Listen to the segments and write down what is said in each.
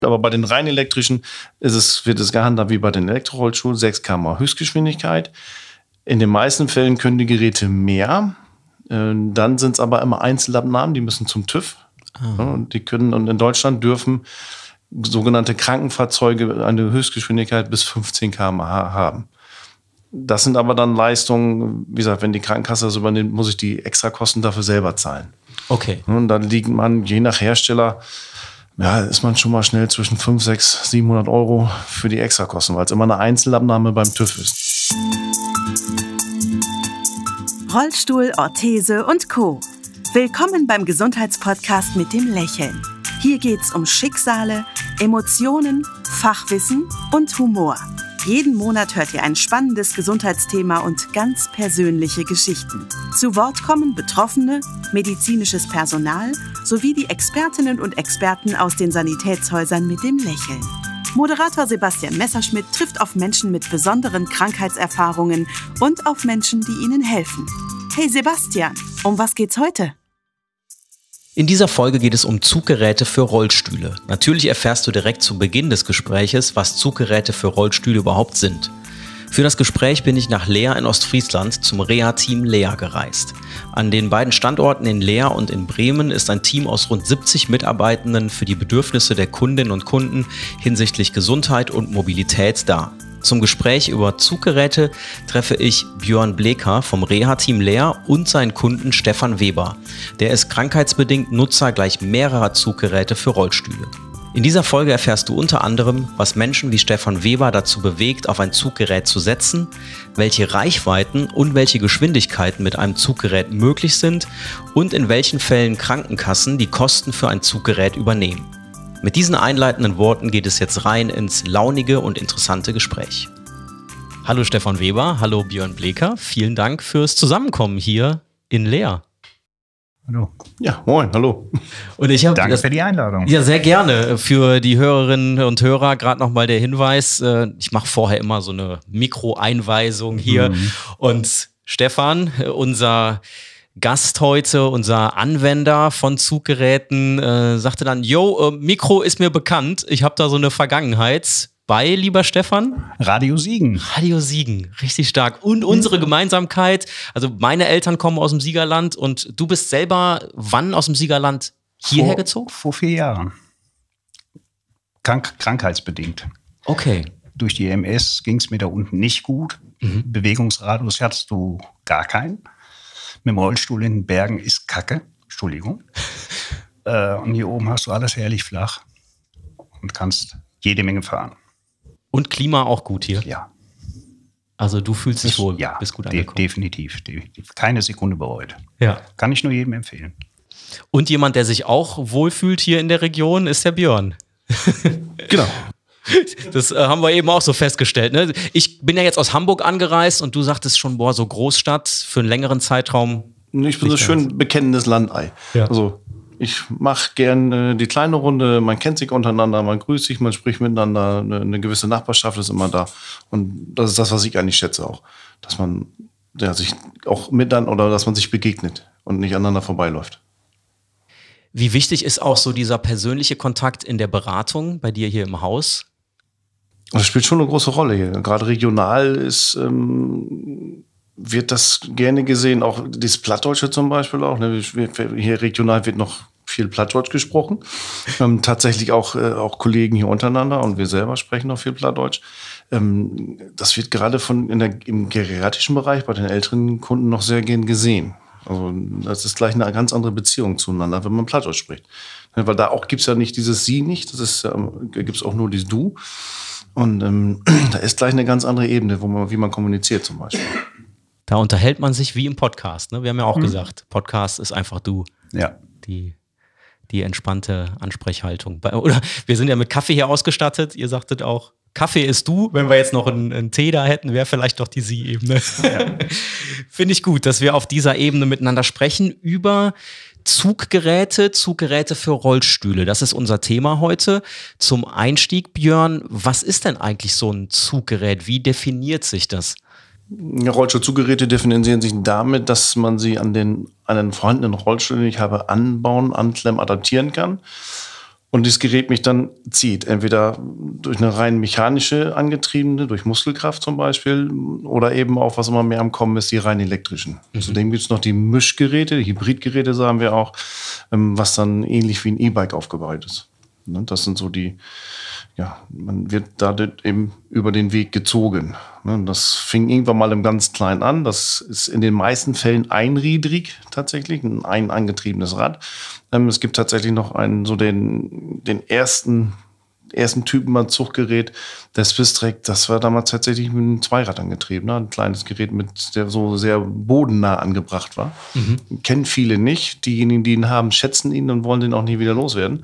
Aber bei den rein elektrischen wird es gehandhabt wie bei den Elektrorollstuhl, 6 km/h Höchstgeschwindigkeit. In den meisten Fällen können die Geräte mehr. Dann sind es aber immer Einzelabnahmen, die müssen zum TÜV. Und in Deutschland dürfen sogenannte Krankenfahrzeuge eine Höchstgeschwindigkeit bis 15 km/h haben. Das sind aber dann Leistungen, wie gesagt, wenn die Krankenkasse das übernimmt, muss ich die Extrakosten dafür selber zahlen. Okay. Und dann liegt man, je nach Hersteller, ist man schon mal schnell zwischen 500, 600, 700 Euro für die Extrakosten, weil es immer eine Einzelabnahme beim TÜV ist. Rollstuhl, Orthese und Co. Willkommen beim Gesundheitspodcast mit dem Lächeln. Hier geht's um Schicksale, Emotionen, Fachwissen und Humor. Jeden Monat hört ihr ein spannendes Gesundheitsthema und ganz persönliche Geschichten. Zu Wort kommen Betroffene, medizinisches Personal sowie die Expertinnen und Experten aus den Sanitätshäusern mit dem Lächeln. Moderator Sebastian Messerschmidt trifft auf Menschen mit besonderen Krankheitserfahrungen und auf Menschen, die ihnen helfen. Hey Sebastian, um was geht's heute? In dieser Folge geht es um Zuggeräte für Rollstühle. Natürlich erfährst du direkt zu Beginn des Gespräches, was Zuggeräte für Rollstühle überhaupt sind. Für das Gespräch bin ich nach Leer in Ostfriesland zum Reha-Team Leer gereist. An den beiden Standorten in Leer und in Bremen ist ein Team aus rund 70 Mitarbeitenden für die Bedürfnisse der Kundinnen und Kunden hinsichtlich Gesundheit und Mobilität da. Zum Gespräch über Zuggeräte treffe ich Björn Bleker vom Reha-Team Leer und seinen Kunden Stefan Weber. Der ist krankheitsbedingt Nutzer gleich mehrerer Zuggeräte für Rollstühle. In dieser Folge erfährst du unter anderem, was Menschen wie Stefan Weber dazu bewegt, auf ein Zuggerät zu setzen, welche Reichweiten und welche Geschwindigkeiten mit einem Zuggerät möglich sind und in welchen Fällen Krankenkassen die Kosten für ein Zuggerät übernehmen. Mit diesen einleitenden Worten geht es jetzt rein ins launige und interessante Gespräch. Hallo Stefan Weber, hallo Björn Bleker, vielen Dank fürs Zusammenkommen hier in Leer. Hallo. Ja, moin, hallo. Und Danke für die Einladung. Ja, sehr gerne. Für die Hörerinnen und Hörer gerade nochmal der Hinweis, ich mache vorher immer so eine Mikroeinweisung hier. Und Stefan, unser Gast heute, unser Anwender von Zuggeräten, sagte dann, Mikro ist mir bekannt, ich habe da so eine Vergangenheit. Bei, lieber Stefan? Radio Siegen. Radio Siegen, richtig stark. Und unsere Gemeinsamkeit, also meine Eltern kommen aus dem Siegerland und du bist selber wann aus dem Siegerland hierher gezogen? Vor 4 Jahren. Krankheitsbedingt. Okay. Durch die MS ging es mir da unten nicht gut. Bewegungsradius hattest du gar keinen. Mit dem Rollstuhl in den Bergen ist Kacke. Entschuldigung. Und hier oben hast du alles herrlich flach und kannst jede Menge fahren. Und Klima auch gut hier? Ja. Also du fühlst dich wohl, ja, bist gut angekommen? Definitiv. Keine Sekunde bereut. Ja. Kann ich nur jedem empfehlen. Und jemand, der sich auch wohlfühlt hier in der Region, ist der Björn. Genau. Das haben wir eben auch so festgestellt. Ne? Ich bin ja jetzt aus Hamburg angereist und du sagtest schon, so Großstadt für einen längeren Zeitraum. Ich bin so schön bekennendes Landei. Ja. Also ich mache gern die kleine Runde, man kennt sich untereinander, man grüßt sich, man spricht miteinander, eine gewisse Nachbarschaft ist immer da. Und das ist das, was ich eigentlich schätze auch. Dass man sich auch dass man sich begegnet und nicht aneinander vorbeiläuft. Wie wichtig ist auch so dieser persönliche Kontakt in der Beratung bei dir hier im Haus? Das spielt schon eine große Rolle hier. Gerade regional wird das gerne gesehen, auch das Plattdeutsche zum Beispiel auch. Ne? Hier regional wird noch viel Plattdeutsch gesprochen. Wir haben tatsächlich auch Kollegen hier untereinander und wir selber sprechen noch viel Plattdeutsch. Das wird gerade im geriatrischen Bereich bei den älteren Kunden noch sehr gern gesehen. Also das ist gleich eine ganz andere Beziehung zueinander, wenn man Plattdeutsch spricht. Weil da auch gibt es ja nicht dieses Sie nicht, gibt es auch nur dieses Du. Und da ist gleich eine ganz andere Ebene, wie man kommuniziert zum Beispiel. Da unterhält man sich wie im Podcast. Ne? Wir haben ja auch gesagt, Podcast ist einfach du. Ja. Die entspannte Ansprechhaltung. Oder wir sind ja mit Kaffee hier ausgestattet. Ihr sagtet auch, Kaffee ist du. Wenn wir jetzt noch einen Tee da hätten, wäre vielleicht doch die Sie-Ebene. Ja. Finde ich gut, dass wir auf dieser Ebene miteinander sprechen über Zuggeräte für Rollstühle. Das ist unser Thema heute. Zum Einstieg, Björn, was ist denn eigentlich so ein Zuggerät? Wie definiert sich das? Rollstuhlzuggeräte definieren sich damit, dass man sie an einen vorhandenen Rollstuhl, den ich habe, anbauen, anklemmen, adaptieren kann. und das Gerät mich dann zieht. Entweder durch eine rein mechanische angetriebene, durch Muskelkraft zum Beispiel, oder eben auch, was immer mehr am Kommen ist, die rein elektrischen. Zudem gibt es noch die Mischgeräte, die Hybridgeräte sagen wir auch, was dann ähnlich wie ein E-Bike aufgebaut ist. Ne? Das sind so die, ja, man wird da eben über den Weg gezogen. Ne? Das fing irgendwann mal im ganz Kleinen an. Das ist in den meisten Fällen einrädrig tatsächlich, ein angetriebenes Rad. Es gibt tatsächlich noch den ersten Typen an Zuggerät, der Swisstrek, das war damals tatsächlich mit einem Zweirad angetrieben. Ne? Ein kleines Gerät, der so sehr bodennah angebracht war. Kennen viele nicht. Diejenigen, die ihn haben, schätzen ihn und wollen den auch nie wieder loswerden.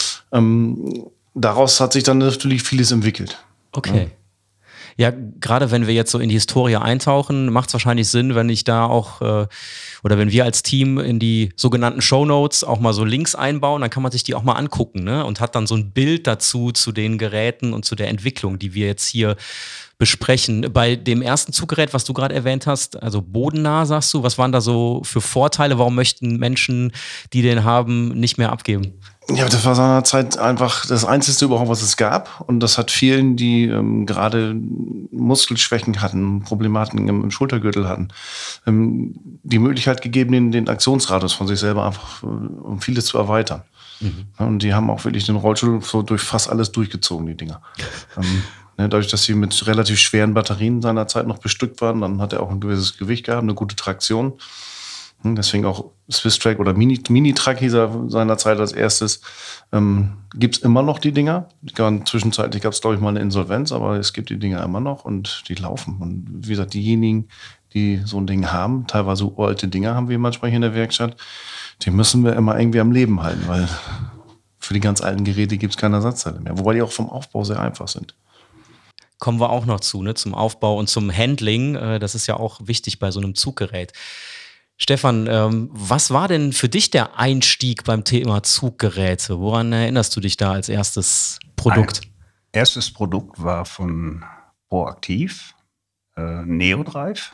Daraus hat sich dann natürlich vieles entwickelt. Okay. Ja, gerade wenn wir jetzt so in die Historie eintauchen, macht es wahrscheinlich Sinn, wenn ich da auch oder wenn wir als Team in die sogenannten Shownotes auch mal so Links einbauen, dann kann man sich die auch mal angucken, ne? Und hat dann so ein Bild dazu, zu den Geräten und zu der Entwicklung, die wir jetzt hier besprechen. Bei dem ersten Zuggerät, was du gerade erwähnt hast, also bodennah, sagst du, was waren da so für Vorteile? Warum möchten Menschen, die den haben, nicht mehr abgeben? Ja, das war seinerzeit einfach das Einzige überhaupt, was es gab. Und das hat vielen, die gerade Muskelschwächen hatten, Problematiken im Schultergürtel hatten, die Möglichkeit gegeben, den Aktionsradius von sich selber einfach um vieles zu erweitern. Und die haben auch wirklich den Rollstuhl so durch fast alles durchgezogen, die Dinger. Dadurch, dass sie mit relativ schweren Batterien seinerzeit noch bestückt waren, dann hat er auch ein gewisses Gewicht gehabt, eine gute Traktion. Deswegen auch Swisstrek oder Mini-Truck hieß er seinerzeit als erstes. Gibt es immer noch die Dinger. Zwischenzeitlich gab es, glaube ich, mal eine Insolvenz, aber es gibt die Dinger immer noch und die laufen. Und wie gesagt, diejenigen, die so ein Ding haben, teilweise uralte Dinger haben wir manchmal hier in der Werkstatt, die müssen wir immer irgendwie am Leben halten, weil für die ganz alten Geräte gibt es keine Ersatzteile mehr. Wobei die auch vom Aufbau sehr einfach sind. Kommen wir auch noch zu, ne, zum Aufbau und zum Handling. Das ist ja auch wichtig bei so einem Zuggerät. Stefan, was war denn für dich der Einstieg beim Thema Zuggeräte? Woran erinnerst du dich da als erstes Produkt? Erstes Produkt war von Proaktiv, Neodrive.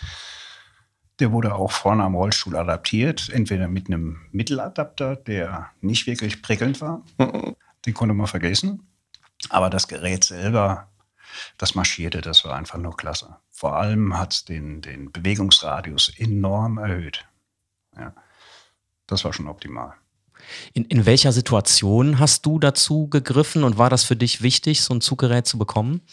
Der wurde auch vorne am Rollstuhl adaptiert, entweder mit einem Mitteladapter, der nicht wirklich prickelnd war. Den konnte man vergessen. Aber das Gerät selber, das marschierte, das war einfach nur klasse. Vor allem hat es den Bewegungsradius enorm erhöht. Ja, das war schon optimal. In welcher Situation hast du dazu gegriffen und war das für dich wichtig, so ein Zuggerät zu bekommen?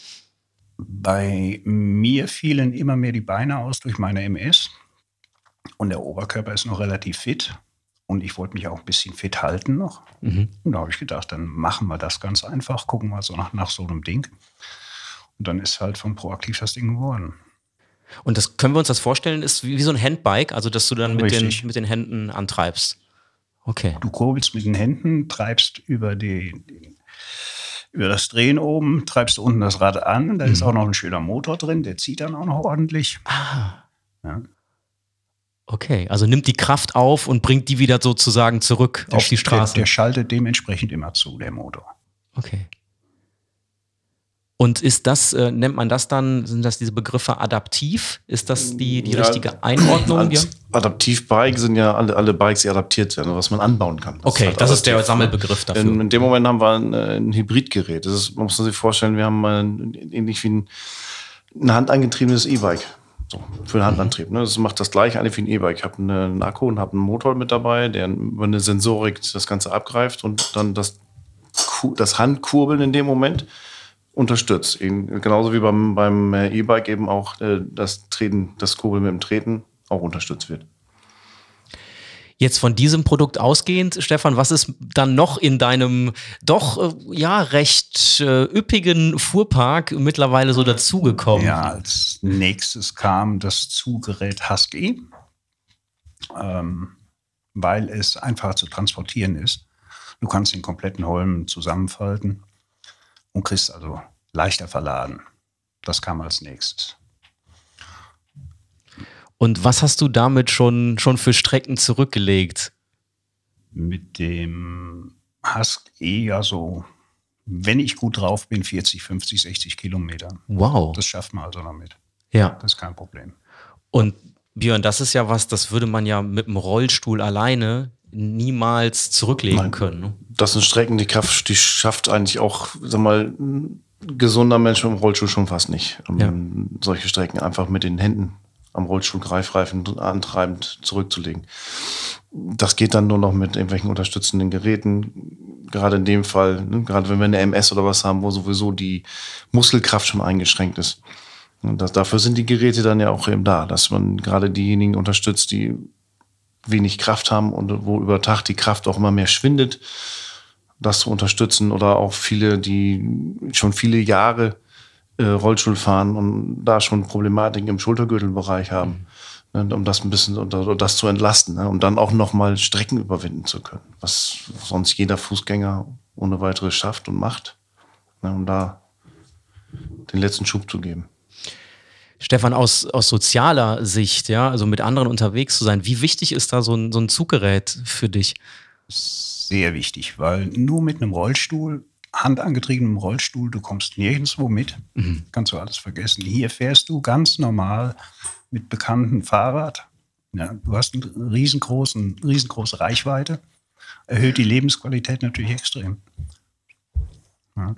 Bei mir fielen immer mehr die Beine aus durch meine MS und der Oberkörper ist noch relativ fit und ich wollte mich auch ein bisschen fit halten noch. Und da habe ich gedacht, dann machen wir das ganz einfach, gucken wir so nach so einem Ding. Und dann ist halt von Proaktiv das Ding geworden. Und das können wir uns das vorstellen, ist wie so ein Handbike, also dass du dann mit den Händen antreibst. Okay. Du kurbelst mit den Händen, treibst über das Drehen oben, treibst unten das Rad an. Da ist auch noch ein schöner Motor drin, der zieht dann auch noch ordentlich. Ja. Okay, also nimmt die Kraft auf und bringt die wieder sozusagen zurück auf die Straße. Der schaltet dementsprechend immer zu, der Motor. Okay. Und ist das, nennt man das dann, sind das diese Begriffe adaptiv? Ist das die richtige Einordnung? Adaptiv-Bike sind ja alle Bikes, die adaptiert werden, was man anbauen kann. Okay, das ist der Sammelbegriff dafür. In dem Moment haben wir ein Hybridgerät. Man muss sich vorstellen, wir haben ähnlich wie ein handangetriebenes E-Bike. So, für den Handantrieb. Ne? Das macht das gleiche eigentlich wie ein E-Bike. Ich habe einen Akku und habe einen Motor mit dabei, der über eine Sensorik das Ganze abgreift und dann das Handkurbeln in dem Moment unterstützt. Genauso wie beim E-Bike eben auch das Kurbeln mit dem Treten auch unterstützt wird. Jetzt von diesem Produkt ausgehend, Stefan, was ist dann noch in deinem doch recht üppigen Fuhrpark mittlerweile so dazugekommen? Ja, als nächstes kam das Zuggerät Husky, weil es einfacher zu transportieren ist. Du kannst den kompletten Holm zusammenfalten und kriegst also leichter verladen. Das kam als nächstes. Und was hast du damit schon für Strecken zurückgelegt? Mit dem Husky ja so, wenn ich gut drauf bin, 40, 50, 60 Kilometer. Wow. Das schafft man also damit. Ja. Das ist kein Problem. Und Björn, das ist ja was, das würde man ja mit dem Rollstuhl alleine niemals zurücklegen können. Ne? Das sind Strecken, die schafft eigentlich auch, sag mal, ein gesunder Mensch im Rollstuhl schon fast nicht. Solche Strecken einfach mit den Händen am Rollstuhl greifreifen antreibend zurückzulegen. Das geht dann nur noch mit irgendwelchen unterstützenden Geräten. Gerade in dem Fall, ne, gerade wenn wir eine MS oder was haben, wo sowieso die Muskelkraft schon eingeschränkt ist. Und dafür sind die Geräte dann ja auch eben da, dass man gerade diejenigen unterstützt, die wenig Kraft haben und wo über Tag die Kraft auch immer mehr schwindet, das zu unterstützen. Oder auch viele, die schon viele Jahre Rollstuhl fahren und da schon Problematiken im Schultergürtelbereich haben, um das ein bisschen das zu entlasten, ne, um dann auch nochmal Strecken überwinden zu können, was sonst jeder Fußgänger ohne weiteres schafft und macht, ne, um da den letzten Schub zu geben. Stefan, aus sozialer Sicht, ja, also mit anderen unterwegs zu sein, wie wichtig ist da so ein Zuggerät für dich? Sehr wichtig, weil nur mit einem Rollstuhl, handangetriebenem Rollstuhl, du kommst nirgendwo mit, kannst du alles vergessen. Hier fährst du ganz normal mit bekannten Fahrrad. Ja, du hast eine riesengroße Reichweite, erhöht die Lebensqualität natürlich extrem. Ja.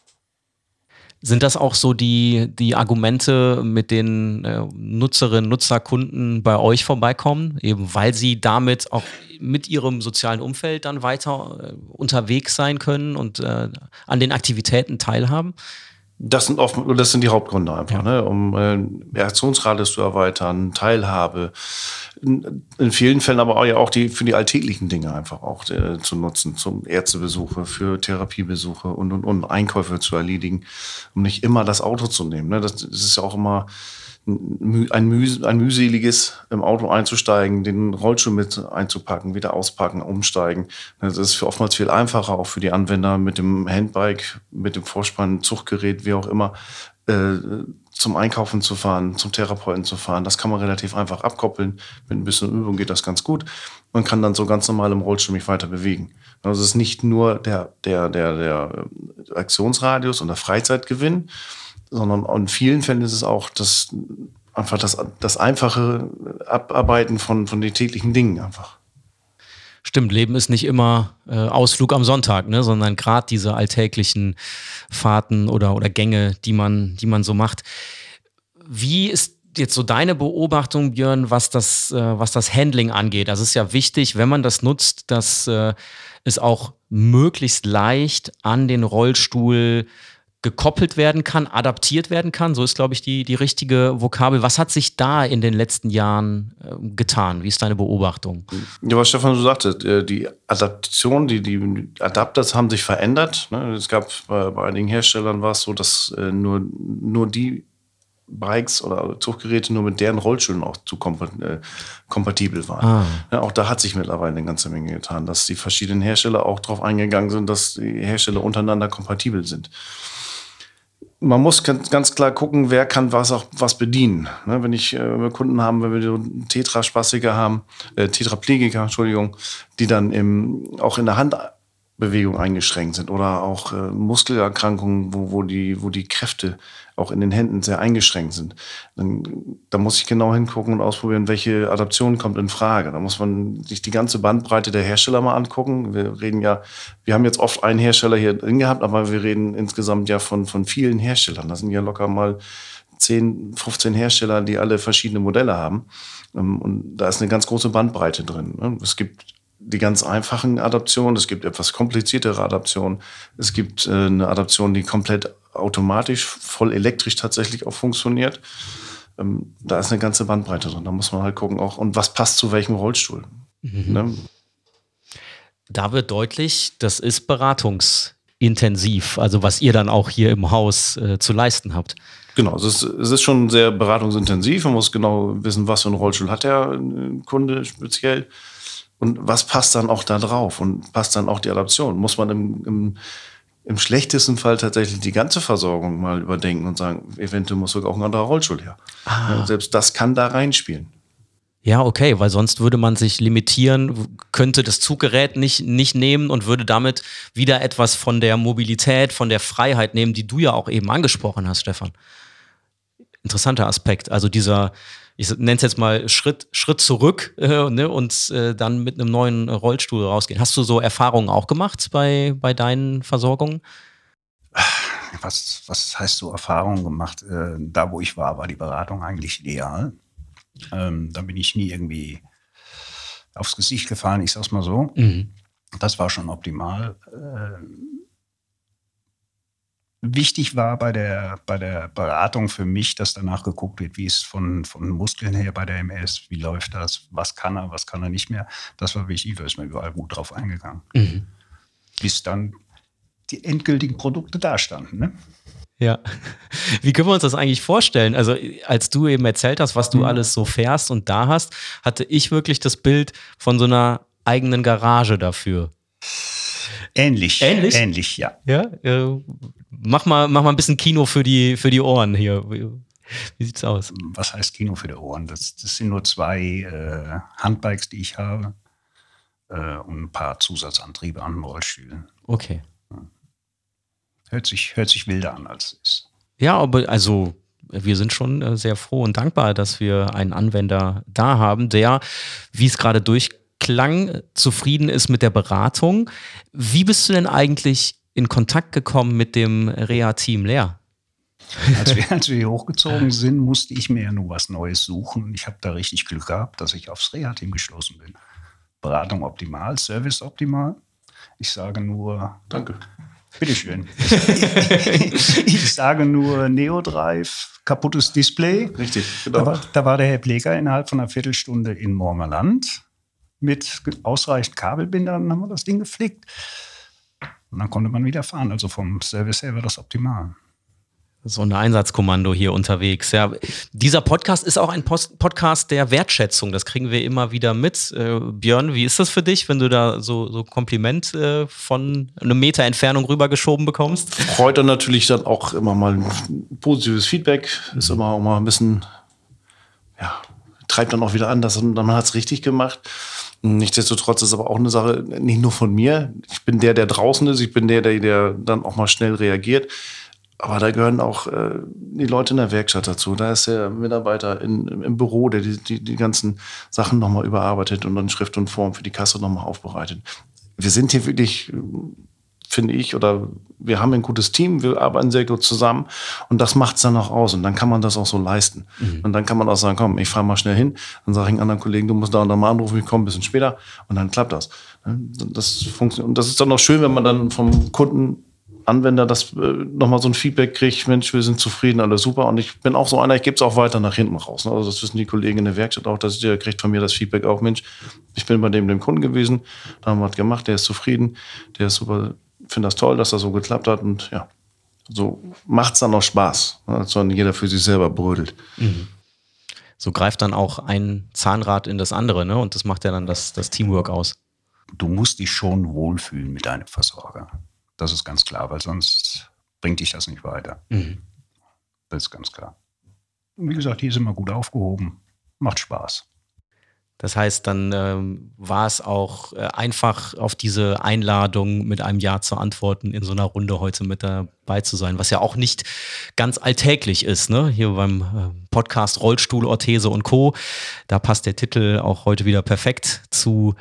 Sind das auch so die Argumente, mit denen Nutzerinnen, Nutzer, Kunden bei euch vorbeikommen, eben weil sie damit auch mit ihrem sozialen Umfeld dann weiter unterwegs sein können und an den Aktivitäten teilhaben? Das sind die Hauptgründe einfach, ne? Um Reaktionsradius zu erweitern, Teilhabe. In vielen Fällen aber auch für die alltäglichen Dinge einfach auch zu nutzen, zum Ärztebesuche, für Therapiebesuche und Einkäufe zu erledigen, um nicht immer das Auto zu nehmen. Ne? Das ist ja auch immer ein mühseliges, im Auto einzusteigen, den Rollstuhl mit einzupacken, wieder auspacken, umsteigen. Das ist oftmals viel einfacher, auch für die Anwender mit dem Handbike, mit dem Vorspann, Zuggerät, wie auch immer, zum Einkaufen zu fahren, zum Therapeuten zu fahren. Das kann man relativ einfach abkoppeln. Mit ein bisschen Übung geht das ganz gut. Man kann dann so ganz normal im Rollstuhl mich weiter bewegen. Also es ist nicht nur der Aktionsradius und der Freizeitgewinn, sondern in vielen Fällen ist es auch das einfache Abarbeiten von den täglichen Dingen einfach. Stimmt, Leben ist nicht immer Ausflug am Sonntag, ne, sondern gerade diese alltäglichen Fahrten oder Gänge, die man so macht. Wie ist jetzt so deine Beobachtung, Björn, was das Handling angeht? Also es ist ja wichtig, wenn man das nutzt, dass es auch möglichst leicht an den Rollstuhl gekoppelt werden kann, adaptiert werden kann. So ist, glaube ich, die richtige Vokabel. Was hat sich da in den letzten Jahren getan? Wie ist deine Beobachtung? Ja, was Stefan so sagte, die Adaption, die Adapters haben sich verändert. Es gab bei einigen Herstellern war es so, dass nur die Bikes oder Zuggeräte nur mit deren Rollstühlen auch kompatibel waren. Ja, auch da hat sich mittlerweile eine ganze Menge getan, dass die verschiedenen Hersteller auch darauf eingegangen sind, dass die Hersteller untereinander kompatibel sind. Man muss ganz klar gucken, wer kann was bedienen. Wenn wir Kunden haben, wenn wir so Tetraplegiker haben, die dann auch in der Handbewegung eingeschränkt sind oder auch Muskelerkrankungen, wo die Kräfte auch in den Händen sehr eingeschränkt sind. Da muss ich genau hingucken und ausprobieren, welche Adaption kommt in Frage. Da muss man sich die ganze Bandbreite der Hersteller mal angucken. Wir haben jetzt oft einen Hersteller hier drin gehabt, aber wir reden insgesamt ja von vielen Herstellern. Das sind ja locker mal 10, 15 Hersteller, die alle verschiedene Modelle haben. Und da ist eine ganz große Bandbreite drin. Es gibt die ganz einfachen Adaptionen, es gibt etwas kompliziertere Adaptionen, es gibt eine Adaption, die komplett automatisch, voll elektrisch tatsächlich auch funktioniert. Da ist eine ganze Bandbreite drin. Da muss man halt gucken auch, und was passt zu welchem Rollstuhl. Ne? Da wird deutlich, das ist beratungsintensiv, also was ihr dann auch hier im Haus zu leisten habt. Genau, es ist schon sehr beratungsintensiv. Man muss genau wissen, was für einen Rollstuhl hat der Kunde speziell. Und was passt dann auch da drauf? Und passt dann auch die Adaption? Muss man im schlechtesten Fall tatsächlich die ganze Versorgung mal überdenken und sagen, eventuell muss sogar auch ein anderer Rollstuhl her. Ja, selbst das kann da reinspielen. Ja, okay, weil sonst würde man sich limitieren, könnte das Zuggerät nicht nehmen und würde damit wieder etwas von der Mobilität, von der Freiheit nehmen, die du ja auch eben angesprochen hast, Stefan. Interessanter Aspekt. Also dieser ich nenne es jetzt mal Schritt zurück und dann mit einem neuen Rollstuhl rausgehen. Hast du so Erfahrungen auch gemacht bei deinen Versorgungen? Was heißt so Erfahrungen gemacht? Da, wo ich war die Beratung eigentlich ideal. Da bin ich nie irgendwie aufs Gesicht gefallen, ich sag's mal so. Das war schon optimal. Wichtig war bei der Beratung für mich, dass danach geguckt wird, wie es von Muskeln her bei der MS, wie läuft das, was kann er nicht mehr. Das war wichtig, da ist mir überall gut drauf eingegangen. Bis dann die endgültigen Produkte dastanden, ne? Ja. Wie können wir uns das eigentlich vorstellen? Also als du eben erzählt hast, was du alles so fährst und da hast, hatte ich wirklich das Bild von so einer eigenen Garage dafür. Ähnlich, ja. Ja, mach mal ein bisschen Kino für die Ohren hier. Wie sieht's aus? Was heißt Kino für die Ohren? Das sind nur 2 Handbikes, die ich habe und ein paar Zusatzantriebe an Rollstühlen. Okay. Hört sich wilder an, als es ist. Ja, aber also wir sind schon sehr froh und dankbar, dass wir einen Anwender da haben, der, wie es gerade durchklang, zufrieden ist mit der Beratung. Wie bist du denn eigentlich in Kontakt gekommen mit dem Reha-Team Leer? Als wir hier hochgezogen sind, musste ich mir ja nur was Neues suchen. Ich habe da richtig Glück gehabt, dass ich aufs Reha-Team gestoßen bin. Beratung optimal, Service optimal. Ich sage nur... Danke. Bitteschön. Ich sage nur Neodrive, kaputtes Display. Richtig, genau. Da war der Herr Bleger innerhalb von einer Viertelstunde in Mormerland mit ausreichend Kabelbindern, dann haben wir das Ding geflickt. Und dann konnte man wieder fahren. Also vom Service her war das optimal. So ein Einsatzkommando hier unterwegs. Ja, dieser Podcast ist auch ein Podcast der Wertschätzung. Das kriegen wir immer wieder mit. Björn, wie ist das für dich, wenn du da so Kompliment von einem Meter Entfernung rübergeschoben bekommst? Freut dann natürlich dann auch immer mal ein positives Feedback. Ist immer auch mal ein bisschen, ja, treibt dann auch wieder an, dass man hat es richtig gemacht. Nichtsdestotrotz ist aber auch eine Sache, nicht nur von mir. Ich bin der draußen ist. Ich bin der dann auch mal schnell reagiert. Aber da gehören auch die Leute in der Werkstatt dazu. Da ist der Mitarbeiter im Büro, der die ganzen Sachen nochmal überarbeitet und dann Schrift und Form für die Kasse nochmal aufbereitet. Wir sind hier wirklich, finde ich, oder wir haben ein gutes Team, wir arbeiten sehr gut zusammen und das macht es dann auch aus. Und dann kann man das auch so leisten. Und dann kann man auch sagen, komm, ich fahre mal schnell hin. Dann sage ich einem anderen Kollegen, du musst da und da mal anrufen, ich komme ein bisschen später. Und dann klappt das. Das funktioniert. Und das ist dann auch schön, wenn man dann vom Kunden Anwender das nochmal so ein Feedback kriegt, Mensch, wir sind zufrieden, alles super. Und ich bin auch so einer, ich gebe es auch weiter nach hinten raus. Ne? Also das wissen die Kollegen in der Werkstatt auch, dass der kriegt von mir das Feedback auch, Mensch, ich bin bei dem Kunden gewesen, da haben wir was gemacht, der ist zufrieden, der ist super, finde das toll, dass das so geklappt hat. Und ja, so macht es dann auch Spaß, ne? Als wenn jeder für sich selber brödelt. Mhm. So greift dann auch ein Zahnrad in das andere, ne? Und das macht ja dann das Teamwork aus. Du musst dich schon wohlfühlen mit deinem Versorger. Das ist ganz klar, weil sonst bringt dich das nicht weiter. Mhm. Das ist ganz klar. Und wie gesagt, hier sind wir gut aufgehoben. Macht Spaß. Das heißt, dann war es auch einfach auf diese Einladung mit einem Ja zu antworten, in so einer Runde heute mit dabei zu sein, was ja auch nicht ganz alltäglich ist, ne? Hier beim Podcast Rollstuhl, Orthese und Co. Da passt der Titel auch heute wieder perfekt zu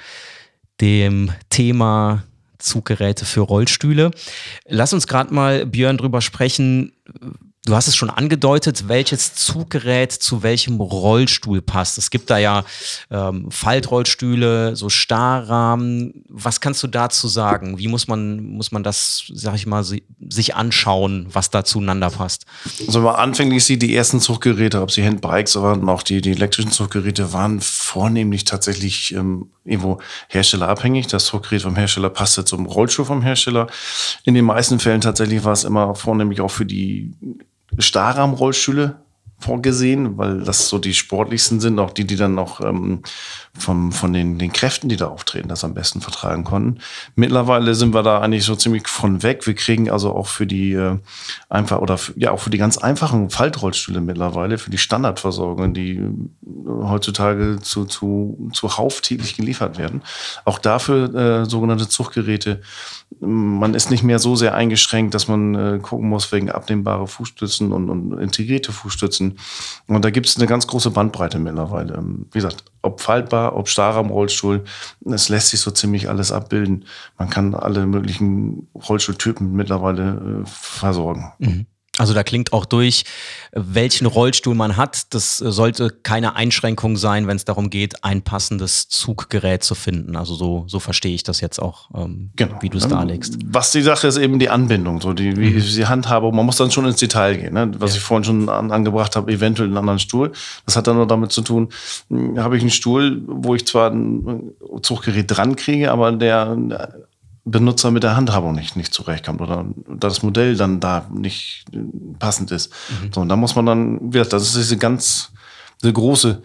dem Thema Zuggeräte für Rollstühle. Lass uns gerade mal, Björn, drüber sprechen. Du hast es schon angedeutet, welches Zuggerät zu welchem Rollstuhl passt. Es gibt da ja Faltrollstühle, so Starrrahmen. Was kannst du dazu sagen? Wie muss man das, sag ich mal, sich anschauen, was da zueinander passt? Also wenn man anfänglich sieht, die ersten Zuggeräte, ob sie Handbikes oder auch die elektrischen Zuggeräte, waren vornehmlich tatsächlich irgendwo herstellerabhängig. Das Zuggerät vom Hersteller passte zum Rollstuhl vom Hersteller. In den meisten Fällen tatsächlich war es immer vornehmlich auch für die Starrahmenrollstühle vorgesehen, weil das so die sportlichsten sind, auch die dann auch von den Kräften, die da auftreten, das am besten vertragen konnten. Mittlerweile sind wir da eigentlich so ziemlich von weg. Wir kriegen also auch für die auch für die ganz einfachen Faltrollstühle mittlerweile, für die Standardversorgung, die heutzutage zuhauf täglich geliefert werden. Auch dafür sogenannte Zuggeräte. Man ist nicht mehr so sehr eingeschränkt, dass man gucken muss wegen abnehmbare Fußstützen und integrierte Fußstützen. Größen. Und da gibt es eine ganz große Bandbreite mittlerweile. Wie gesagt, ob faltbar, ob starr am Rollstuhl, es lässt sich so ziemlich alles abbilden. Man kann alle möglichen Rollstuhltypen mittlerweile versorgen. Mhm. Also da klingt auch durch, welchen Rollstuhl man hat. Das sollte keine Einschränkung sein, wenn es darum geht, ein passendes Zuggerät zu finden. Also so verstehe ich das jetzt auch, genau, wie du es darlegst. Was die Sache ist, eben die Anbindung, so wie ich die Handhabung. Man muss dann schon ins Detail gehen. Ne? Was ich vorhin schon angebracht habe, eventuell einen anderen Stuhl. Das hat dann nur damit zu tun, habe ich einen Stuhl, wo ich zwar ein Zuggerät dran kriege, aber der Benutzer mit der Handhabung nicht zurechtkommt oder das Modell dann da nicht passend ist. So, und da muss man dann, das ist diese große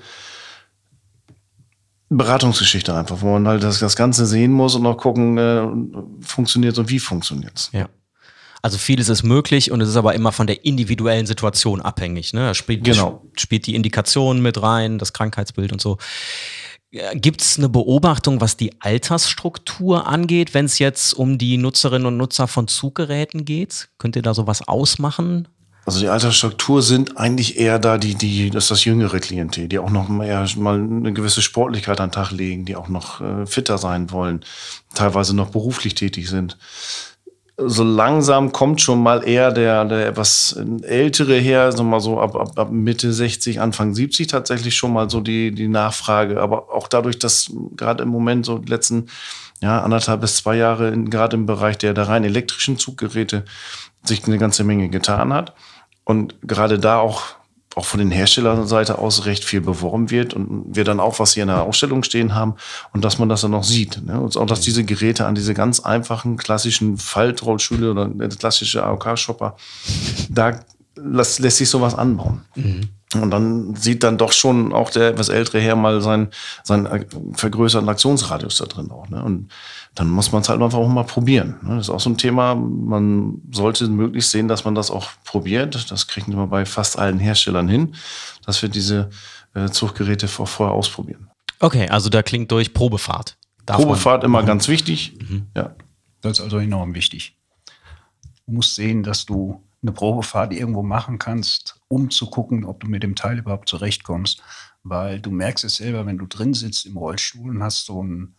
Beratungsgeschichte einfach, wo man halt das Ganze sehen muss und auch gucken, funktioniert und wie funktioniert es. Ja. Also vieles ist möglich und es ist aber immer von der individuellen Situation abhängig. Ne? Da spielt die Indikation mit rein, das Krankheitsbild und so. Gibt es eine Beobachtung, was die Altersstruktur angeht, wenn es jetzt um die Nutzerinnen und Nutzer von Zuggeräten geht? Könnt ihr da sowas ausmachen? Also die Altersstruktur sind eigentlich eher da, das ist das jüngere Klientel, die auch noch mal eine gewisse Sportlichkeit an den Tag legen, die auch noch fitter sein wollen, teilweise noch beruflich tätig sind. So langsam kommt schon mal eher der etwas ältere her, so mal so ab Mitte 60, Anfang 70 tatsächlich schon mal so die Nachfrage. Aber auch dadurch, dass gerade im Moment so die letzten 1,5 bis 2 Jahre gerade im Bereich der rein elektrischen Zuggeräte sich eine ganze Menge getan hat. Und gerade da auch von den Herstellerseite aus recht viel beworben wird und wir dann auch was hier in der Ausstellung stehen haben und dass man das dann noch sieht. Ne? Und auch, dass diese Geräte an diese ganz einfachen klassischen Faltrollstühle oder klassische AOK-Shopper, da lässt sich sowas anbauen. Mhm. Und dann sieht dann doch schon auch der etwas ältere Herr mal seinen vergrößerten Aktionsradius da drin auch. Ne? Und dann muss man es halt einfach auch mal probieren. Ne? Das ist auch so ein Thema, man sollte möglichst sehen, dass man das auch probiert. Das kriegen wir bei fast allen Herstellern hin, dass wir diese Zuggeräte vorher ausprobieren. Okay, also da klingt durch Probefahrt. Probefahrt immer ganz wichtig. Mhm. Ja. Das ist also enorm wichtig. Du musst sehen, dass du eine Probefahrt irgendwo machen kannst, um zu gucken, ob du mit dem Teil überhaupt zurechtkommst. Weil du merkst es selber, wenn du drin sitzt im Rollstuhl und hast so ein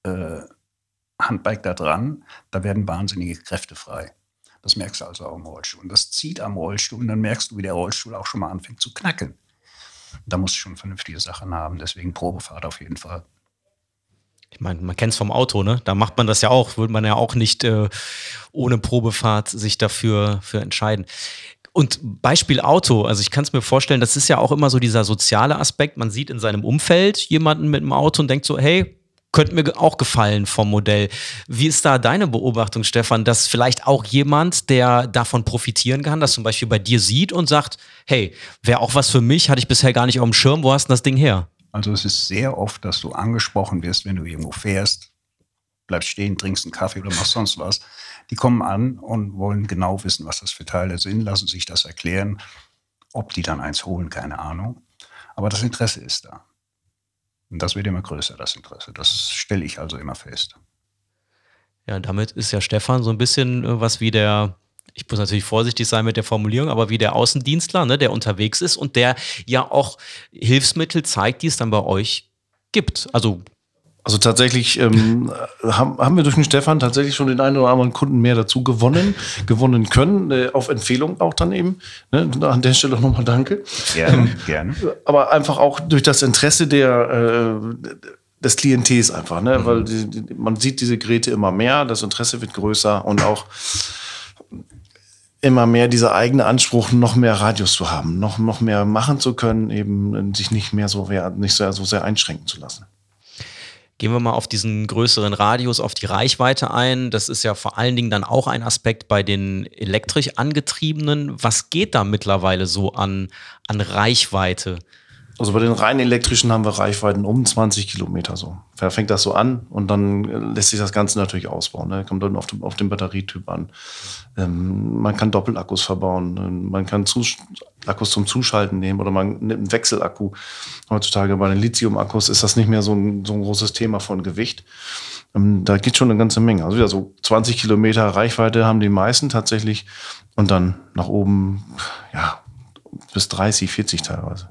Handbike da dran, da werden wahnsinnige Kräfte frei. Das merkst du also auch im Rollstuhl. Und das zieht am Rollstuhl und dann merkst du, wie der Rollstuhl auch schon mal anfängt zu knacken. Da musst du schon vernünftige Sachen haben, deswegen Probefahrt auf jeden Fall. Ich meine, man kennt es vom Auto, ne? Da macht man das ja auch, würde man ja auch nicht ohne Probefahrt sich dafür entscheiden. Und Beispiel Auto, also ich kann es mir vorstellen, das ist ja auch immer so dieser soziale Aspekt. Man sieht in seinem Umfeld jemanden mit einem Auto und denkt so, hey, könnte mir auch gefallen vom Modell. Wie ist da deine Beobachtung, Stefan, dass vielleicht auch jemand, der davon profitieren kann, das zum Beispiel bei dir sieht und sagt, hey, wäre auch was für mich, hatte ich bisher gar nicht auf dem Schirm, wo hast du das Ding her? Also es ist sehr oft, dass du angesprochen wirst, wenn du irgendwo fährst, bleibst stehen, trinkst einen Kaffee oder machst sonst was. Die kommen an und wollen genau wissen, was das für Teile sind, lassen sich das erklären. Ob die dann eins holen, keine Ahnung. Aber das Interesse ist da. Und das wird immer größer, das Interesse. Das stelle ich also immer fest. Ja, damit ist ja Stefan so ein bisschen was wie der, ich muss natürlich vorsichtig sein mit der Formulierung, aber wie der Außendienstler, ne, der unterwegs ist und der ja auch Hilfsmittel zeigt, die es dann bei euch gibt. Also tatsächlich haben wir durch den Stefan tatsächlich schon den einen oder anderen Kunden mehr dazu gewonnen können, auf Empfehlung auch dann eben. Ne? An der Stelle nochmal danke. Gerne. Aber einfach auch durch das Interesse des Klientels einfach, ne? Weil man sieht diese Geräte immer mehr, das Interesse wird größer und auch immer mehr dieser eigene Anspruch, noch mehr Radius zu haben, noch mehr machen zu können, eben sich nicht so sehr einschränken zu lassen. Gehen wir mal auf diesen größeren Radius, auf die Reichweite ein. Das ist ja vor allen Dingen dann auch ein Aspekt bei den elektrisch angetriebenen. Was geht da mittlerweile so an Reichweite? Also bei den rein elektrischen haben wir Reichweiten um 20 Kilometer so. Da fängt das so an und dann lässt sich das Ganze natürlich ausbauen. Ne? Kommt dann auf den Batterietyp an. Man kann Doppelakkus verbauen. Man kann Akkus zum Zuschalten nehmen oder man nimmt einen Wechselakku. Heutzutage bei den Lithium-Akkus ist das nicht mehr so ein großes Thema von Gewicht. Da geht schon eine ganze Menge. Also wieder so 20 Kilometer Reichweite haben die meisten tatsächlich und dann nach oben, ja, bis 30, 40 teilweise.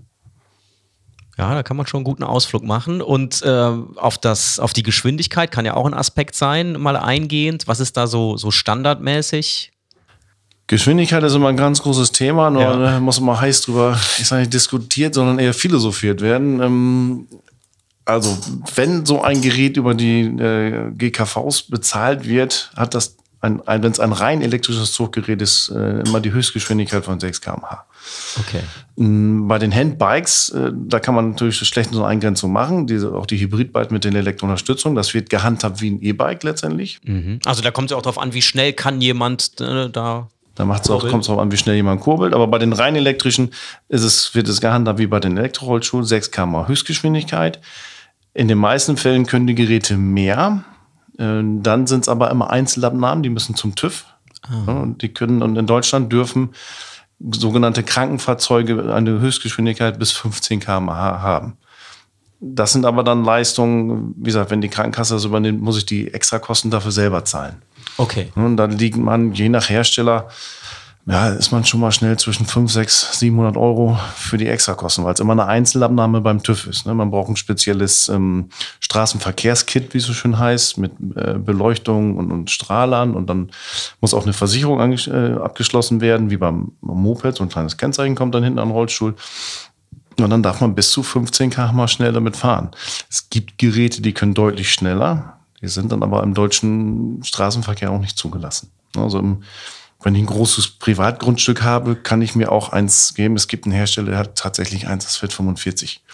Ja, da kann man schon einen guten Ausflug machen. Und auf die Geschwindigkeit kann ja auch ein Aspekt sein, mal eingehend. Was ist da so standardmäßig? Geschwindigkeit ist immer ein ganz großes Thema, nur muss immer heiß drüber, ich sage nicht diskutiert, sondern eher philosophiert werden. Also, wenn so ein Gerät über die GKVs bezahlt wird, hat das, wenn es ein rein elektrisches Zuggerät ist, immer die Höchstgeschwindigkeit von 6 km/h. Okay. Bei den Handbikes, da kann man natürlich schlecht so eine Eingrenzung machen. Auch die Hybridbike mit den Elektrounterstützung, das wird gehandhabt wie ein E-Bike letztendlich. Mhm. Also da kommt es ja auch darauf an, wie schnell kann jemand da kommt es darauf an, wie schnell jemand kurbelt. Aber bei den rein elektrischen wird es gehandhabt wie bei den Elektrorollschuhen, 6 km/h Höchstgeschwindigkeit. In den meisten Fällen können die Geräte mehr. Dann sind es aber immer Einzelabnahmen, die müssen zum TÜV. Und in Deutschland dürfen sogenannte Krankenfahrzeuge eine Höchstgeschwindigkeit bis 15 km/h haben. Das sind aber dann Leistungen, wie gesagt, wenn die Krankenkasse das übernimmt, muss ich die Extrakosten dafür selber zahlen. Okay. Und dann liegt man, je nach Hersteller, ist man schon mal schnell zwischen 500, 600, 700 Euro für die Extrakosten, weil es immer eine Einzelabnahme beim TÜV ist. Ne? Man braucht ein spezielles Straßenverkehrskit, wie es so schön heißt, mit Beleuchtung und Strahlern. Und dann muss auch eine Versicherung abgeschlossen werden, wie beim Moped. So ein kleines Kennzeichen kommt dann hinten an den Rollstuhl. Und dann darf man bis zu 15 km/h schnell damit fahren. Es gibt Geräte, die können deutlich schneller. Die sind dann aber im deutschen Straßenverkehr auch nicht zugelassen. Also wenn ich ein großes Privatgrundstück habe, kann ich mir auch eins geben. Es gibt einen Hersteller, der hat tatsächlich eins, das fährt 45.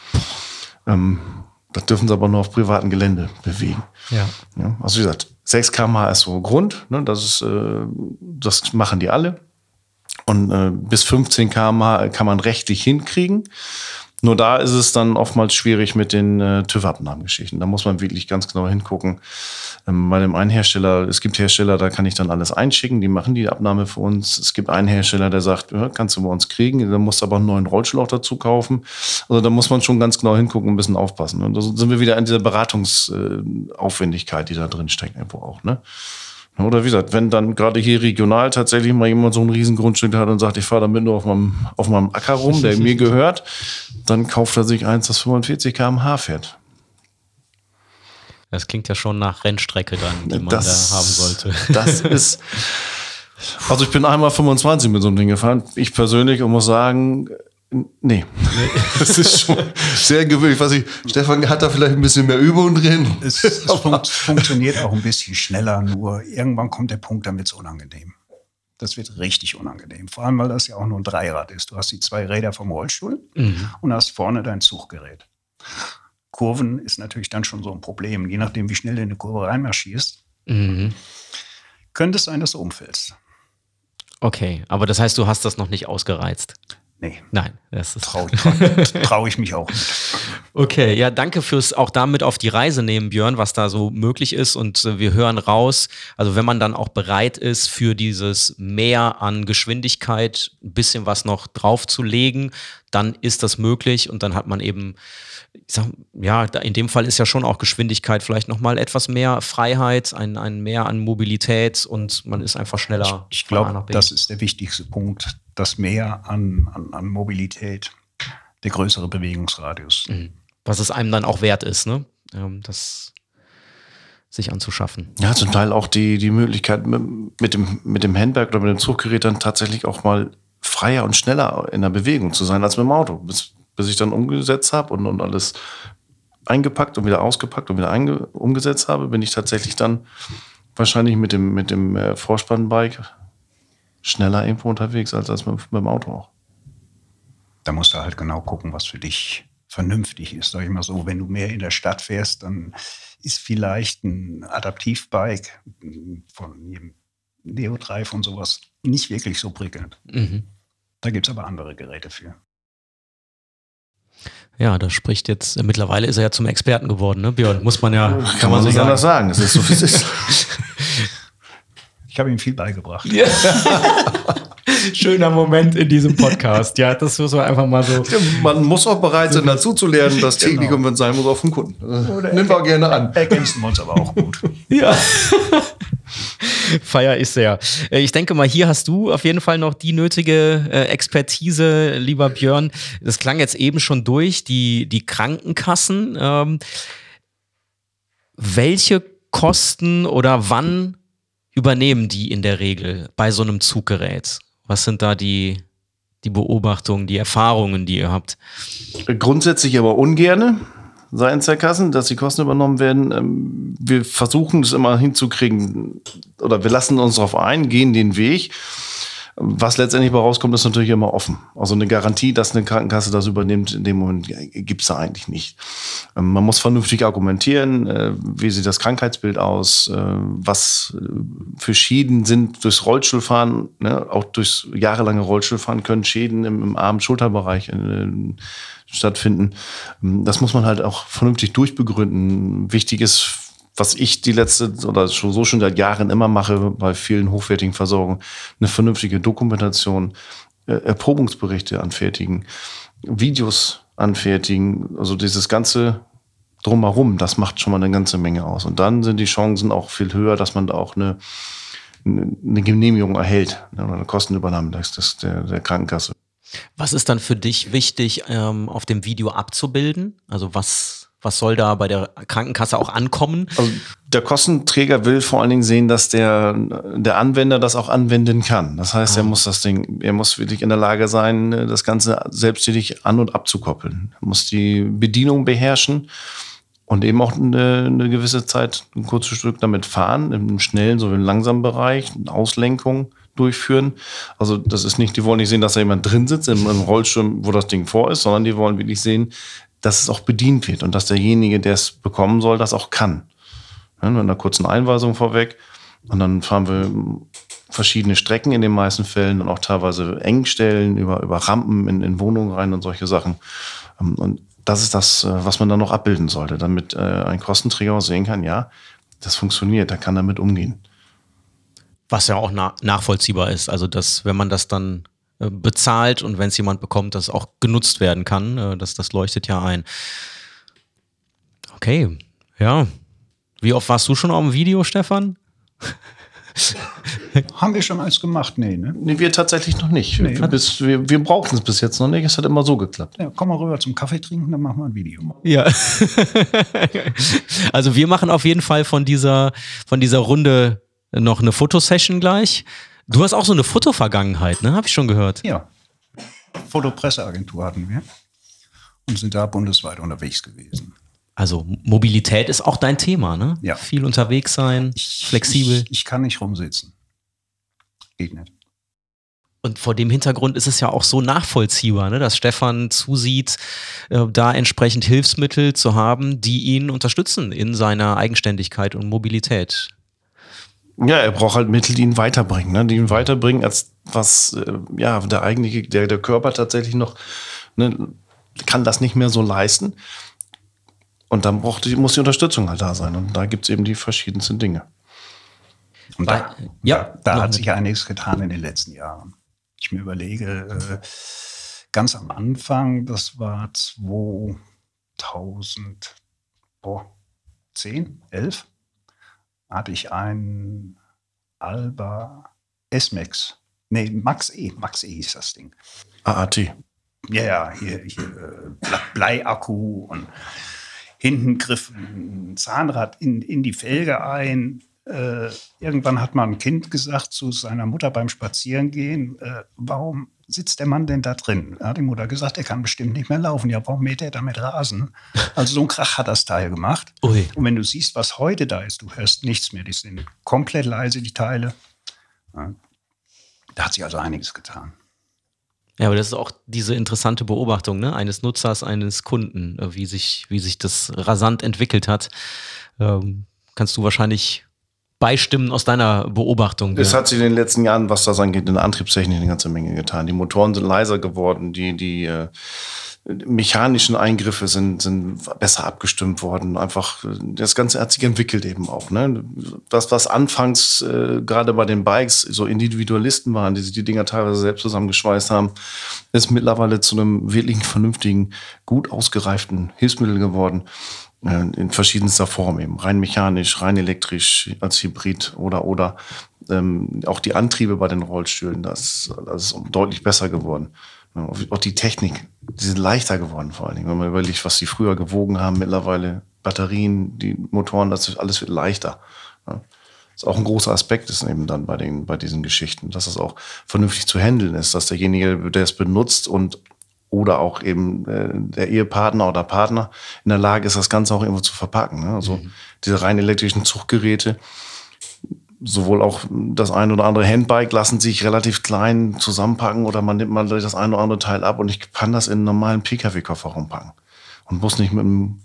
Das dürfen sie aber nur auf privatem Gelände bewegen. Ja. Also wie gesagt, 6 km/h ist so Grund. Ne? Das machen die alle. Und bis 15 km/h kann man rechtlich hinkriegen. Nur da ist es dann oftmals schwierig mit den TÜV-Abnahmegeschichten. Da muss man wirklich ganz genau hingucken. Bei dem einen Hersteller, es gibt Hersteller, da kann ich dann alles einschicken, die machen die Abnahme für uns. Es gibt einen Hersteller, der sagt, kannst du bei uns kriegen, dann musst du aber einen neuen Rollstuhl auch dazu kaufen. Also da muss man schon ganz genau hingucken und ein bisschen aufpassen. Und da sind wir wieder an dieser Beratungsaufwendigkeit, die da drin steckt irgendwo auch, ne? Oder wie gesagt, wenn dann gerade hier regional tatsächlich mal jemand so ein Riesengrundstück hat und sagt, ich fahre damit nur auf meinem Acker rum, der mir gehört, dann kauft er sich eins, das 45 km/h fährt. Das klingt ja schon nach Rennstrecke dann, die man da haben sollte. Das ist, also ich bin einmal 25 mit so einem Ding gefahren, ich persönlich, und muss sagen, nee. Das ist schon sehr gewöhnlich. Stefan hat da vielleicht ein bisschen mehr Übung drin. Es funktioniert auch ein bisschen schneller, nur irgendwann kommt der Punkt, dann wird es unangenehm. Das wird richtig unangenehm. Vor allem, weil das ja auch nur ein Dreirad ist. Du hast die 2 Räder vom Rollstuhl und hast vorne dein Zuggerät. Kurven ist natürlich dann schon so ein Problem. Je nachdem, wie schnell du in eine Kurve reinmarschierst, könnte es sein, dass du umfällst. Okay, aber das heißt, du hast das noch nicht ausgereizt? Nee. Nein, das ist trau ich mich auch nicht. Okay, ja, danke fürs auch damit auf die Reise nehmen, Björn, was da so möglich ist. Und wir hören raus, also wenn man dann auch bereit ist, für dieses Mehr an Geschwindigkeit ein bisschen was noch draufzulegen, dann ist das möglich und dann hat man eben, ich sag, ja, in dem Fall ist ja schon auch Geschwindigkeit vielleicht nochmal etwas mehr Freiheit, ein Mehr an Mobilität und man ist einfach schneller. Ich glaube, das ist der wichtigste Punkt. Das Mehr an Mobilität, der größere Bewegungsradius. Was es einem dann auch wert ist, ne? Das sich anzuschaffen. Ja, zum Teil auch die Möglichkeit, mit dem Handbike oder mit dem Zuggerät dann tatsächlich auch mal freier und schneller in der Bewegung zu sein als mit dem Auto. Bis ich dann umgesetzt habe und alles eingepackt und wieder ausgepackt und wieder umgesetzt habe, bin ich tatsächlich dann wahrscheinlich mit dem Vorspannbike schneller irgendwo unterwegs als mit dem Auto auch. Da musst du halt genau gucken, was für dich vernünftig ist. Sag ich mal so, wenn du mehr in der Stadt fährst, dann ist vielleicht ein Adaptivbike von Neo-Drive und sowas nicht wirklich so prickelnd. Da gibt es aber andere Geräte für. Ja, das spricht jetzt, mittlerweile ist er ja zum Experten geworden, ne, Björn? Muss man ja, kann man so nicht anders sagen. Es ist so, wie es ist. Ich habe ihm viel beigebracht. Ja. Schöner Moment in diesem Podcast. Ja, das muss man einfach mal so. Ja, man muss auch bereit sein, dazu zu lernen, dass Technikum, wenn es sein muss, auf dem Kunden. Nehmen wir gerne an. Ergänzen wir uns aber auch gut. Ja. Feier ich sehr. Ich denke mal, hier hast du auf jeden Fall noch die nötige Expertise, lieber Björn. Das klang jetzt eben schon durch, die Krankenkassen. Welche Kosten oder wann übernehmen die in der Regel bei so einem Zuggerät? Was sind da die Beobachtungen, die Erfahrungen, die ihr habt? Grundsätzlich aber ungerne seitens der Kassen, dass die Kosten übernommen werden. Wir versuchen es immer hinzukriegen oder wir lassen uns darauf ein, gehen den Weg. Was letztendlich bei rauskommt, ist natürlich immer offen. Also eine Garantie, dass eine Krankenkasse das übernimmt, in dem Moment gibt es da eigentlich nicht. Man muss vernünftig argumentieren, wie sieht das Krankheitsbild aus, was für Schäden sind durchs Rollstuhlfahren, ne? Auch durchs jahrelange Rollstuhlfahren können Schäden im Arm-Schulterbereich stattfinden. Das muss man halt auch vernünftig durchbegründen. Wichtig ist, was ich die letzte oder schon seit Jahren immer mache bei vielen hochwertigen Versorgungen, eine vernünftige Dokumentation, Erprobungsberichte anfertigen, Videos anfertigen, also dieses ganze Drumherum, das macht schon mal eine ganze Menge aus. Und dann sind die Chancen auch viel höher, dass man da auch eine Genehmigung erhält, oder eine Kostenübernahme der Krankenkasse. Was ist dann für dich wichtig, auf dem Video abzubilden? Also was soll da bei der Krankenkasse auch ankommen? Also der Kostenträger will vor allen Dingen sehen, dass der Anwender das auch anwenden kann. Das heißt, er muss wirklich in der Lage sein, das Ganze selbsttätig an- und abzukoppeln. Er muss die Bedienung beherrschen und eben auch eine gewisse Zeit, ein kurzes Stück damit fahren, im schnellen sowie im langsamen Bereich, eine Auslenkung durchführen. Also das ist nicht, die wollen nicht sehen, dass da jemand drin sitzt im Rollstuhl, wo das Ding vor ist, sondern die wollen wirklich sehen, dass es auch bedient wird und dass derjenige, der es bekommen soll, das auch kann. Ja, mit einer kurzen Einweisung vorweg. Und dann fahren wir verschiedene Strecken in den meisten Fällen und auch teilweise Engstellen über Rampen in Wohnungen rein und solche Sachen. Und das ist das, was man dann noch abbilden sollte, damit ein Kostenträger auch sehen kann, ja, das funktioniert, der kann damit umgehen. Was ja auch nachvollziehbar ist, also dass, wenn man das dann bezahlt und wenn es jemand bekommt, das auch genutzt werden kann, das leuchtet ja ein. Okay, ja. Wie oft warst du schon auf dem Video, Stefan? Haben wir schon alles gemacht? Nee, ne? Nee, wir tatsächlich noch nicht. Nee. Wir brauchten es bis jetzt noch nicht. Es hat immer so geklappt. Ja, komm mal rüber zum Kaffee trinken, dann machen wir ein Video. Ja. Also wir machen auf jeden Fall von dieser Runde noch eine Fotosession gleich. Du hast auch so eine Fotovergangenheit, ne? Habe ich schon gehört. Ja. Fotopresseagentur hatten wir und sind da bundesweit unterwegs gewesen. Also Mobilität ist auch dein Thema, ne? Ja. Viel unterwegs sein, flexibel. Ich kann nicht rumsitzen. Geht nicht. Und vor dem Hintergrund ist es ja auch so nachvollziehbar, ne, dass Stefan zusieht, da entsprechend Hilfsmittel zu haben, die ihn unterstützen in seiner Eigenständigkeit und Mobilität. Ja, er braucht halt Mittel, die ihn weiterbringen, ne? Die ihn weiterbringen, als was der Körper tatsächlich noch, ne, kann das nicht mehr so leisten. Und dann muss die Unterstützung halt da sein. Und da gibt es eben die verschiedensten Dinge. Und da hat sich einiges getan in den letzten Jahren. Ich mir überlege, ganz am Anfang, das war 2010, 11, hatte ich einen Alba S-Max. Nee, Max E hieß das Ding. AAT. Ja, hier Bleiakku und hinten griff ein Zahnrad in die Felge ein. Irgendwann hat mal ein Kind gesagt zu seiner Mutter beim Spazierengehen, warum sitzt der Mann denn da drin? Da hat die Mutter gesagt, er kann bestimmt nicht mehr laufen. Ja, warum mäht er damit Rasen? Also so ein Krach hat das Teil gemacht. Ui. Und wenn du siehst, was heute da ist, du hörst nichts mehr. Die sind komplett leise, die Teile. Ja, da hat sich also einiges getan. Ja, aber das ist auch diese interessante Beobachtung, ne, eines Nutzers, eines Kunden, wie sich das rasant entwickelt hat. Kannst du wahrscheinlich beistimmen aus deiner Beobachtung. Es hat sich in den letzten Jahren, was das angeht, in der Antriebstechnik eine ganze Menge getan. Die Motoren sind leiser geworden, die mechanischen Eingriffe sind besser abgestimmt worden. Einfach, das Ganze hat sich entwickelt eben auch. Ne? Was anfangs gerade bei den Bikes so Individualisten waren, die sich die Dinger teilweise selbst zusammengeschweißt haben, ist mittlerweile zu einem wirklichen, vernünftigen, gut ausgereiften Hilfsmittel geworden. In verschiedenster Form eben. Rein mechanisch, rein elektrisch, als Hybrid oder auch die Antriebe bei den Rollstühlen, das ist deutlich besser geworden. Auch die Technik, die sind leichter geworden vor allen Dingen. Wenn man überlegt, was die früher gewogen haben, mittlerweile Batterien, die Motoren, das alles wird leichter. Das ist auch ein großer Aspekt ist eben dann bei diesen Geschichten, dass es auch vernünftig zu handeln ist, dass derjenige, der es benutzt oder auch eben der Ehepartner oder Partner in der Lage ist, das Ganze auch irgendwo zu verpacken. Ne? Also diese rein elektrischen Zuggeräte, sowohl auch das ein oder andere Handbike lassen sich relativ klein zusammenpacken oder man nimmt mal das ein oder andere Teil ab und ich kann das in einen normalen Pkw-Kofferraum packen und muss nicht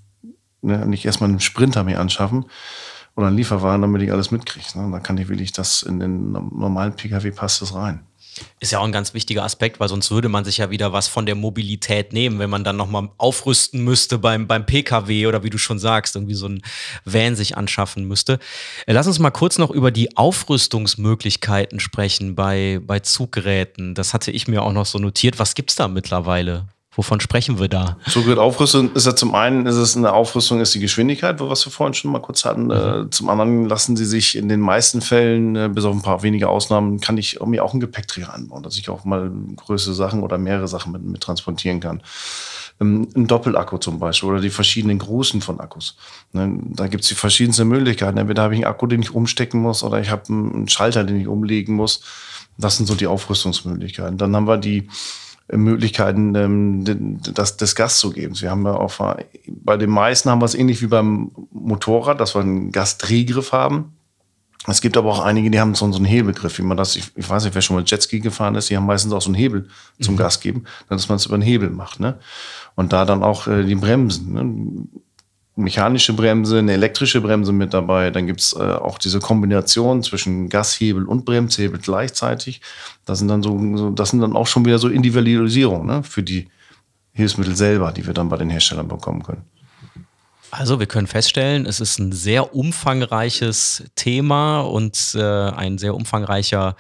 nicht erstmal einen Sprinter mir anschaffen oder einen Lieferwagen, damit ich alles mitkriege. Ne? Da kann ich wirklich das in den normalen Pkw passt das rein. Ist ja auch ein ganz wichtiger Aspekt, weil sonst würde man sich ja wieder was von der Mobilität nehmen, wenn man dann nochmal aufrüsten müsste beim PKW oder wie du schon sagst, irgendwie so ein Van sich anschaffen müsste. Lass uns mal kurz noch über die Aufrüstungsmöglichkeiten sprechen bei Zuggeräten. Das hatte ich mir auch noch so notiert. Was gibt's da mittlerweile? Wovon sprechen wir da? Zuggerät-Aufrüstung ist ja zum einen, eine Aufrüstung ist die Geschwindigkeit, was wir vorhin schon mal kurz hatten. Zum anderen lassen sie sich in den meisten Fällen, bis auf ein paar wenige Ausnahmen, kann ich mir auch einen Gepäckträger anbauen, dass ich auch mal größere Sachen oder mehrere Sachen mit transportieren kann. Ein Doppelakku zum Beispiel oder die verschiedenen Größen von Akkus. Da gibt es die verschiedensten Möglichkeiten. Entweder habe ich einen Akku, den ich umstecken muss oder ich habe einen Schalter, den ich umlegen muss. Das sind so die Aufrüstungsmöglichkeiten. Dann haben wir die Möglichkeiten, das Gas zu geben. Wir haben ja auch, bei den meisten haben wir es ähnlich wie beim Motorrad, dass wir einen Gasdrehgriff haben. Es gibt aber auch einige, die haben so einen Hebelgriff, wie man das, ich weiß nicht, wer schon mal Jetski gefahren ist, die haben meistens auch so einen Hebel zum Gas geben, dass man es über den Hebel macht. Ne? Und da dann auch die Bremsen, ne? Mechanische Bremse, eine elektrische Bremse mit dabei. Dann gibt's auch diese Kombination zwischen Gashebel und Bremshebel gleichzeitig. Das sind dann auch schon wieder so Individualisierung, ne, für die Hilfsmittel selber, die wir dann bei den Herstellern bekommen können. Also wir können feststellen, es ist ein sehr umfangreiches Thema und ein sehr umfangreicher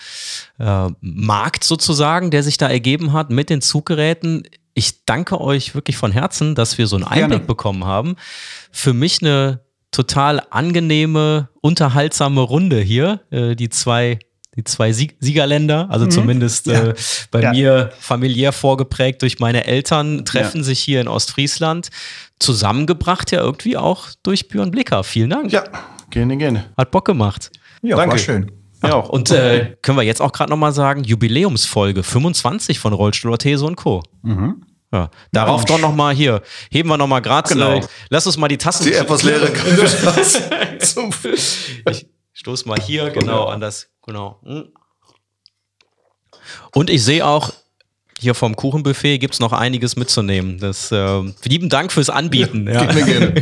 Markt sozusagen, der sich da ergeben hat mit den Zuggeräten. Ich danke euch wirklich von Herzen, dass wir so einen Einblick bekommen haben. Für mich eine total angenehme, unterhaltsame Runde hier. Die zwei Siegerländer, also zumindest bei mir familiär vorgeprägt durch meine Eltern, treffen sich hier in Ostfriesland. Zusammengebracht ja irgendwie auch durch Björn Blicker. Vielen Dank. Ja, gerne. Hat Bock gemacht. Ja, danke. War schön. Ja, auch. Und können wir jetzt auch gerade nochmal sagen, Jubiläumsfolge 25 von Rollstuhl Orthese und Co. Ja, darauf doch nochmal hier, heben wir nochmal gerade, genau. Lass uns mal die Tassen... Die etwas leere Ich stoße mal hier, genau, an das, genau. Und ich sehe auch, hier vom Kuchenbuffet gibt es noch einiges mitzunehmen. Lieben Dank fürs Anbieten. Ja. Geht mir gerne.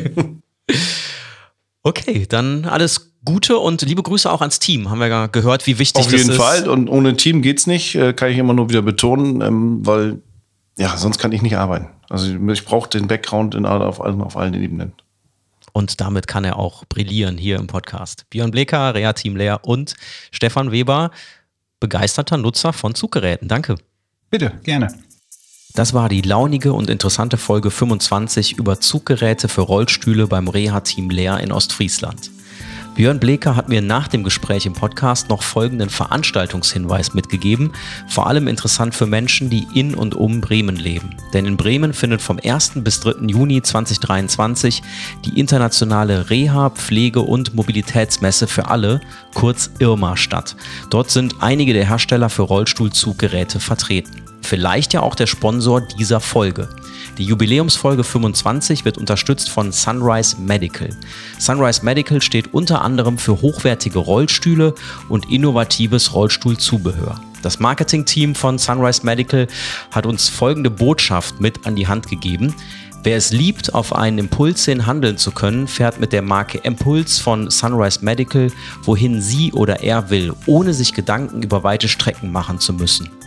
Okay, dann alles Gute und liebe Grüße auch ans Team. Haben wir ja gehört, wie wichtig das ist. Auf jeden Fall. Und ohne Team geht's nicht, kann ich immer nur wieder betonen, weil sonst kann ich nicht arbeiten. Also ich brauche den Background auf allen Ebenen. Und damit kann er auch brillieren hier im Podcast. Björn Bleker, Rea Team Leer und Stefan Weber, begeisterter Nutzer von Zuggeräten. Danke. Bitte, gerne. Das war die launige und interessante Folge 25 über Zuggeräte für Rollstühle beim Reha-Team Leer in Ostfriesland. Björn Bleker hat mir nach dem Gespräch im Podcast noch folgenden Veranstaltungshinweis mitgegeben, vor allem interessant für Menschen, die in und um Bremen leben. Denn in Bremen findet vom 1. bis 3. Juni 2023 die internationale Reha-, Pflege- und Mobilitätsmesse für alle, kurz IRMA, statt. Dort sind einige der Hersteller für Rollstuhlzuggeräte vertreten. Vielleicht ja auch der Sponsor dieser Folge. Die Jubiläumsfolge 25 wird unterstützt von Sunrise Medical. Sunrise Medical steht unter anderem für hochwertige Rollstühle und innovatives Rollstuhlzubehör. Das Marketingteam von Sunrise Medical hat uns folgende Botschaft mit an die Hand gegeben. Wer es liebt, auf einen Impuls hin handeln zu können, fährt mit der Marke Impuls von Sunrise Medical, wohin sie oder er will, ohne sich Gedanken über weite Strecken machen zu müssen.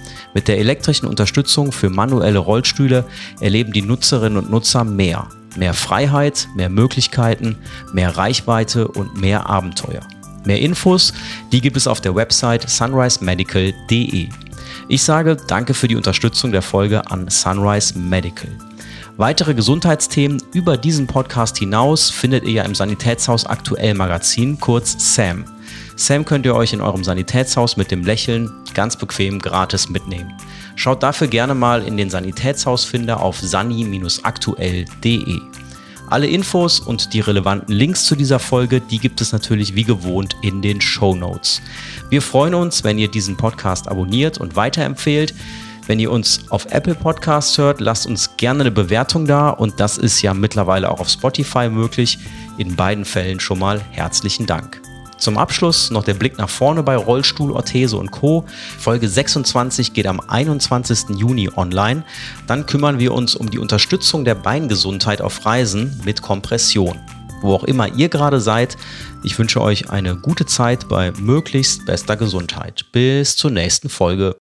Mit der elektrischen Unterstützung für manuelle Rollstühle erleben die Nutzerinnen und Nutzer mehr. Mehr Freiheit, mehr Möglichkeiten, mehr Reichweite und mehr Abenteuer. Mehr Infos, die gibt es auf der Website sunrisemedical.de. Ich sage danke für die Unterstützung der Folge an Sunrise Medical. Weitere Gesundheitsthemen über diesen Podcast hinaus findet ihr ja im Sanitätshaus Aktuell Magazin, kurz SAM. SAM könnt ihr euch in eurem Sanitätshaus mit dem Lächeln ganz bequem gratis mitnehmen. Schaut dafür gerne mal in den Sanitätshausfinder auf sani-aktuell.de. Alle Infos und die relevanten Links zu dieser Folge, die gibt es natürlich wie gewohnt in den Shownotes. Wir freuen uns, wenn ihr diesen Podcast abonniert und weiterempfehlt. Wenn ihr uns auf Apple Podcasts hört, lasst uns gerne eine Bewertung da und das ist ja mittlerweile auch auf Spotify möglich. In beiden Fällen schon mal herzlichen Dank. Zum Abschluss noch der Blick nach vorne bei Rollstuhl, Orthese und Co. Folge 26 geht am 21. Juni online. Dann kümmern wir uns um die Unterstützung der Beingesundheit auf Reisen mit Kompression. Wo auch immer ihr gerade seid, ich wünsche euch eine gute Zeit bei möglichst bester Gesundheit. Bis zur nächsten Folge.